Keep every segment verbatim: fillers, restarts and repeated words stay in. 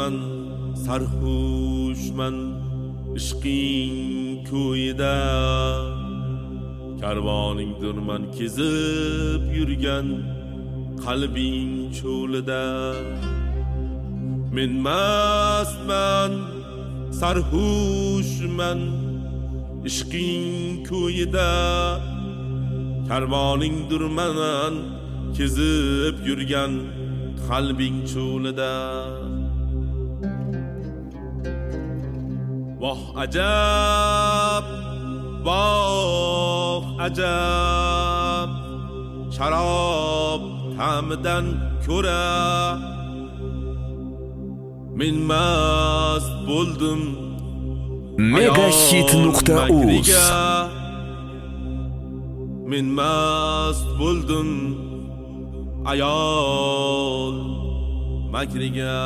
man sarxushman ishqing ko'yida, karvoningdirman kezib yurgan qalbing cho'lida. Men mastman sarxushman ishqing ko'yida, karvoningdirman kezib yurgan qalbing cho'lida. Voh ajab, voh ajab, sharob ta'midan ko'ra men mast bo'ldim Megahit nuqta uz. Men mast bo'ldim ayol makriga.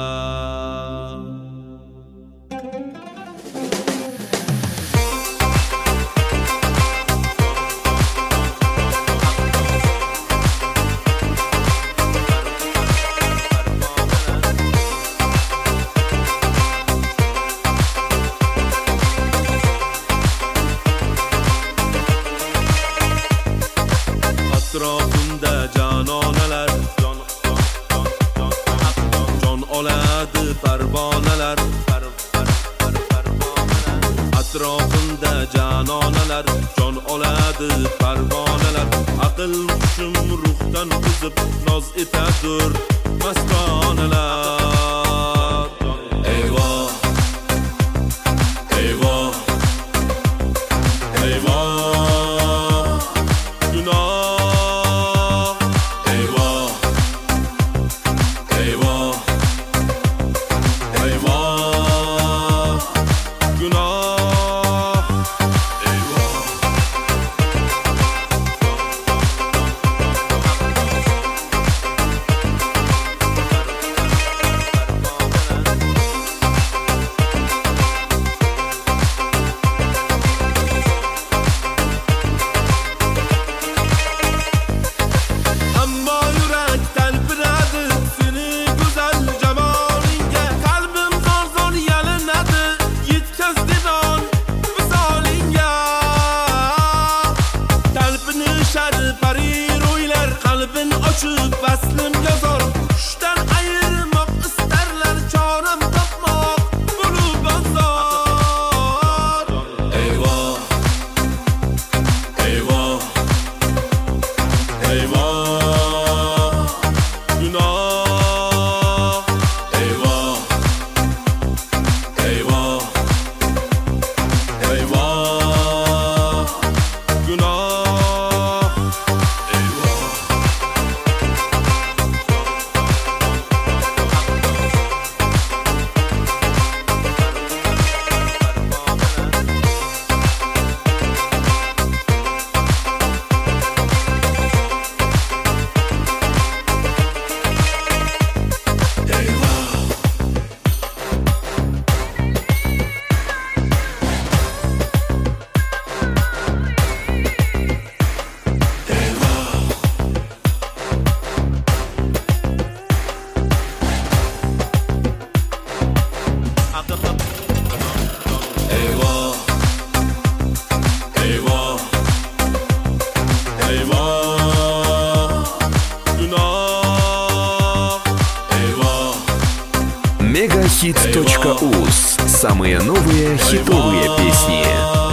Atrofimda janonalar, jon jon jon jon jon oladi parvonalar, parvonalar. Atrofimda janonalar, jon oladi parvonalar. Aql hushim ruhdan o'zib noz etadur mastonalar. Eyvoh, eyvoh, eyvoh. Megahit точка уз. Самые новые хитовые песни.